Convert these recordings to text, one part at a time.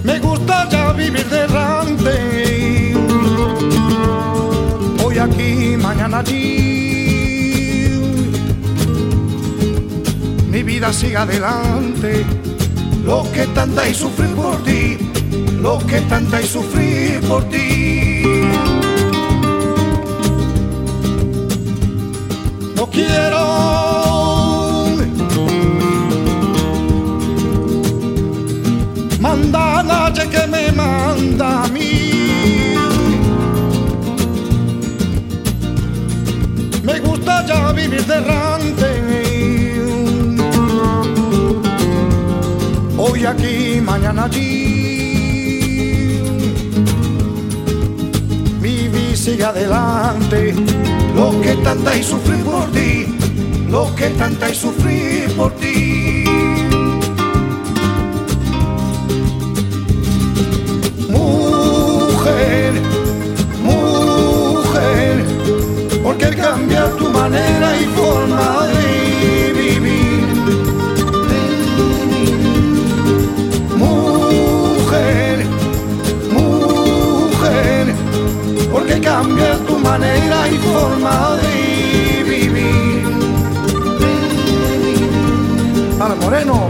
Me gusta ya vivir de errante, hoy aquí, mañana allí. Mi vida sigue adelante, lo que tanta y sufrir por ti, lo que tanta y sufrir por ti. No quiero mandar a nadie que me manda a mí. Me gusta ya vivir de errante, hoy aquí, mañana allí. Mi vida sigue adelante, lo que tanta y sufrir por ti, lo que tanta y sufrir por ti. Mujer, mujer, ¿por qué cambiar tu manera y forma de vivir? Mujer, mujer, ¿por qué cambiar tu manera y forma de vivir? Para Moreno.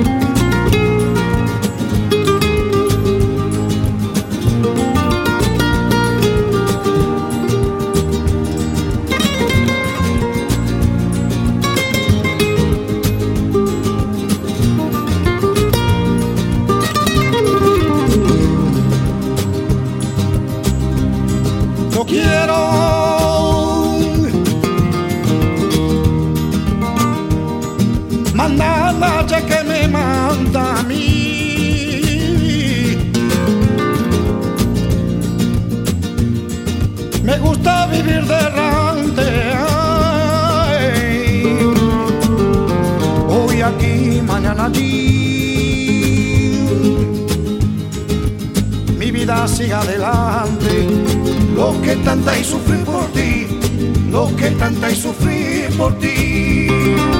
No quiero mandar a nadie que me manda a mí. Me gusta vivir de errante, ay, hoy aquí, mañana allí. Mi vida sigue adelante, lo que tanta y sufrir por ti, lo que tanta y sufrir por ti.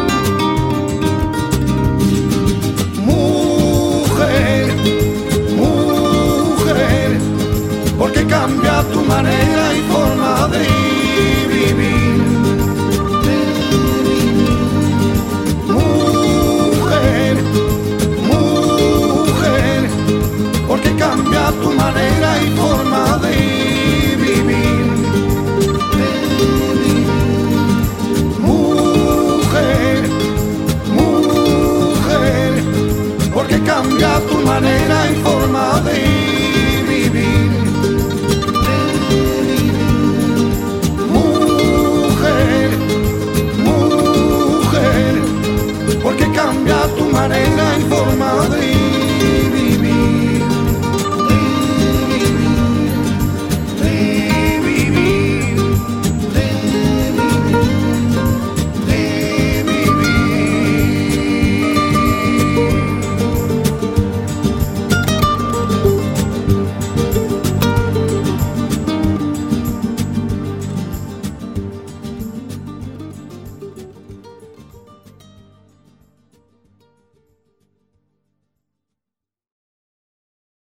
Mujer, mujer, ¿por qué cambia tu manera y forma de vivir? Mujer, mujer, ¿por qué cambia tu manera y forma de vivir? Mujer, mujer, ¿por qué cambia tu manera y forma de vivir? Mujer, mujer, ¿por qué cambia tu manera